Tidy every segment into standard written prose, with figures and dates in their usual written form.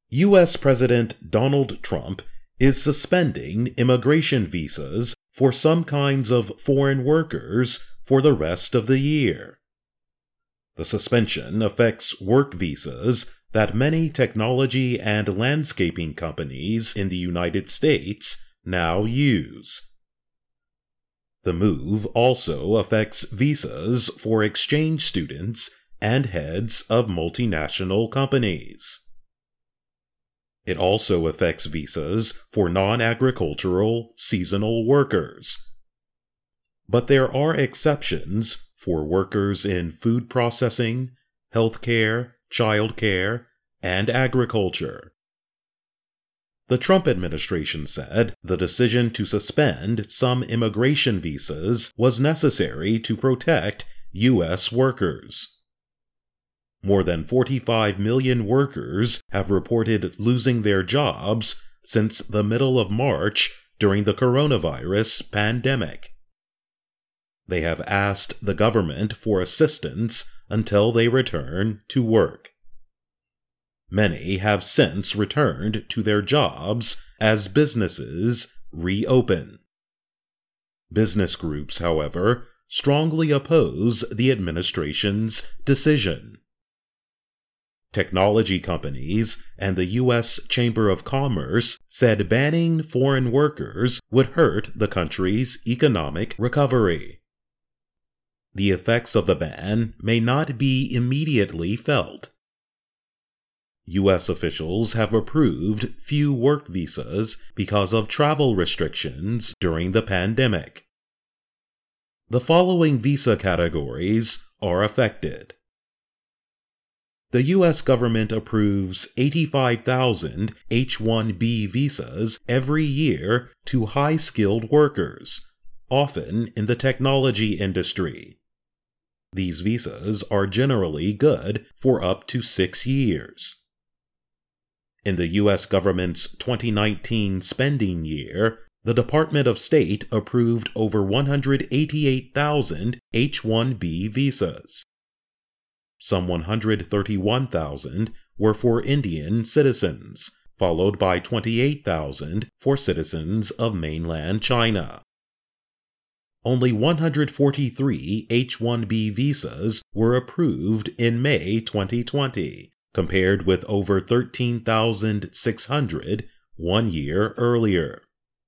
U.S. President Donald Trump is suspending immigration visas for some kinds of foreign workers for the rest of the year. The suspension affects work visas that many technology and landscaping companies in the United States now use. The move also affects visas for exchange students and heads of multinational companies. It also affects visas for non-agricultural seasonal workers. But there are exceptions for workers in food processing, healthcare, childcare, and agriculture. The Trump administration said the decision to suspend some immigration visas was necessary to protect U.S. workers. More than 45 million workers have reported losing their jobs since the middle of March during the coronavirus pandemic. They have asked the government for assistance until they return to work. Many have since returned to their jobs as businesses reopen. Business groups, however, strongly oppose the administration's decision. Technology companies and the U.S. Chamber of Commerce said banning foreign workers would hurt the country's economic recovery. The effects of the ban may not be immediately felt. U.S. officials have approved few work visas because of travel restrictions during the pandemic. The following visa categories are affected. The U.S. government approves 85,000 H-1B visas every year to high-skilled workers, often in the technology industry. These visas are generally good for up to 6 years. In the U.S. government's 2019 spending year, the Department of State approved over 188,000 H-1B visas. Some 131,000 were for Indian citizens, followed by 28,000 for citizens of mainland China. Only 143 H-1B visas were approved in May 2020, compared with over 13,600 1 year earlier.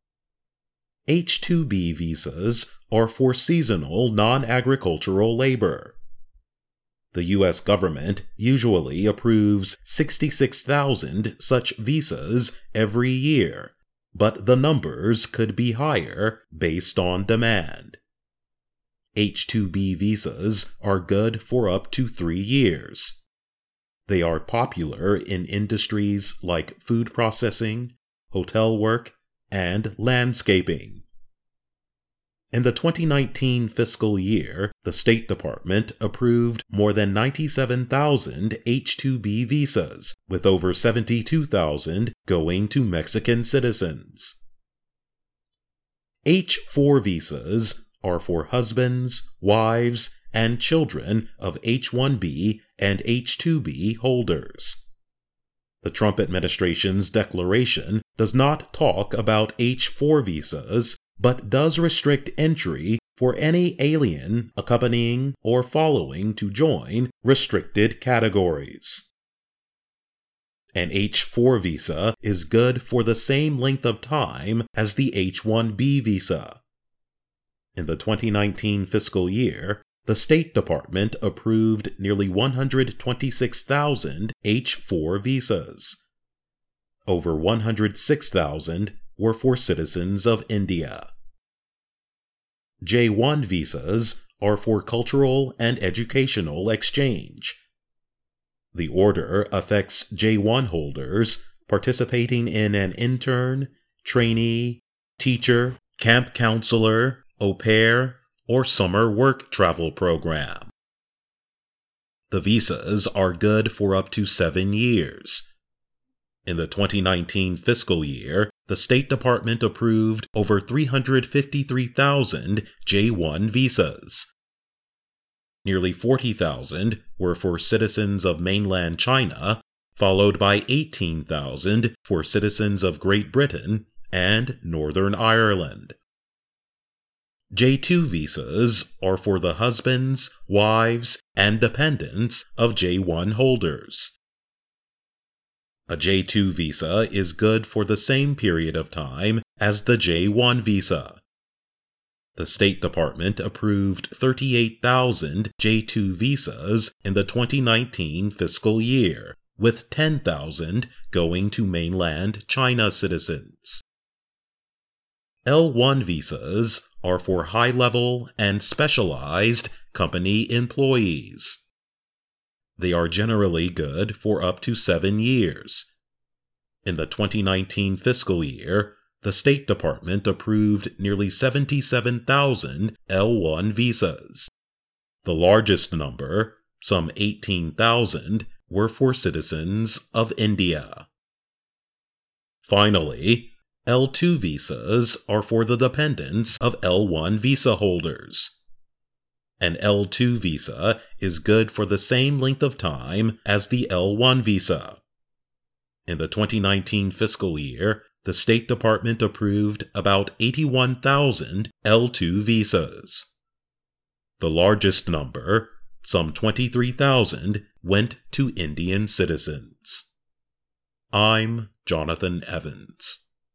H-2B visas are for seasonal non-agricultural labor. The U.S. government usually approves 66,000 such visas every year, but the numbers could be higher based on demand. H-2B visas are good for up to 3 years. They are popular in industries like food processing, hotel work, and landscaping. In the 2019 fiscal year, the State Department approved more than 97,000 H-2B visas, with over 72,000 going to Mexican citizens. H-4 visas are for husbands, wives, and children of H-1B and H-2B holders. The Trump administration's declaration does not talk about H-4 visas, but does restrict entry for any alien accompanying or following to join restricted categories. An H-4 visa is good for the same length of time as the H-1B visa. In the 2019 fiscal year, the State Department approved nearly 126,000 H-4 visas. Over 106,000 were for citizens of India. J-1 visas are for cultural and educational exchange. The order affects J-1 holders participating in an intern, trainee, teacher, camp counselor, au pair, or summer work travel program. The visas are good for up to 7 years. In the 2019 fiscal year, the State Department approved over 353,000 J-1 visas. Nearly 40,000 were for citizens of mainland China, followed by 18,000 for citizens of Great Britain and Northern Ireland. J2 visas are for the husbands, wives, and dependents of J1 holders. A J2 visa is good for the same period of time as the J1 visa. The State Department approved 38,000 J2 visas in the 2019 fiscal year, with 10,000 going to mainland China citizens. L1 visas are for high-level and specialized company employees. They are generally good for up to 7 years. In the 2019 fiscal year, the State Department approved nearly 77,000 L1 visas. The largest number, some 18,000, were for citizens of India. Finally, L2 visas are for the dependents of L1 visa holders. An L2 visa is good for the same length of time as the L1 visa. In the 2019 fiscal year, the State Department approved about 81,000 L2 visas. The largest number, some 23,000, went to Indian citizens. I'm Jonathan Evans.